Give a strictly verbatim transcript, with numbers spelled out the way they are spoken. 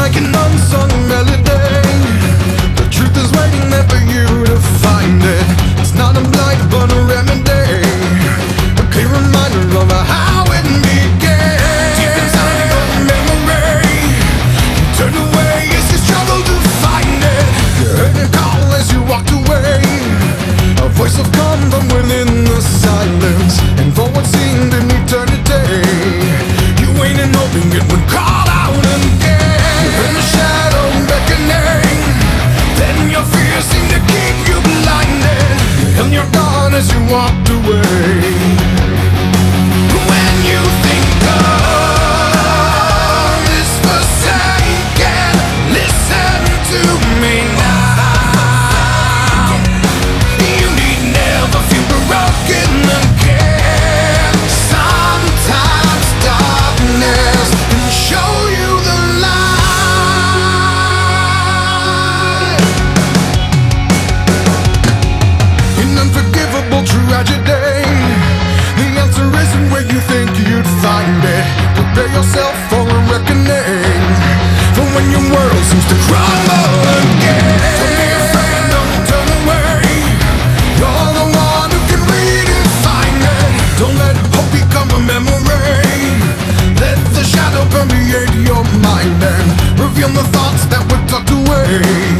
like an unsung melody. The truth is waiting there for you to find it. It's not a blight but a remedy, a clear reminder of how it began. Deep inside your memory, you turned away as you struggled to find it. You heard it call as you walked away, a voice of calm from within the silence, and for what seemed an eternity, you waited and hoping it would call out again. You're in the shadow beckoning, then your fears seem to keep you blinded. You held your guard as you walked away. When you think of this forsaken, listen to me now. You need never feel broken again. Sometimes darkness can show you the light. In unforgivable tragedy, the answer isn't where you think you'd find it. Prepare yourself for a reckoning, for when your world seems to crumble again. Don't be afraid, don't turn away. You're the one who can redefine it. Don't let hope become a memory. Let the shadow permeate your mind and reveal the thoughts that were tucked away.